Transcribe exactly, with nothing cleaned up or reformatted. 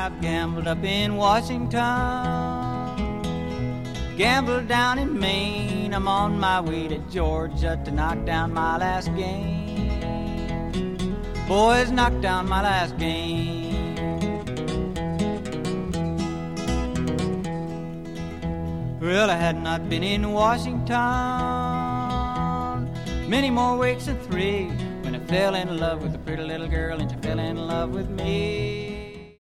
I've gambled up in Washington, gambled down in Maine. I'm on my way to Georgia to knock down my last game. Boys, knock down my last game. Well, I had not been in Washington many more weeks than three when I fell in love with a pretty little girl and she fell in love with me.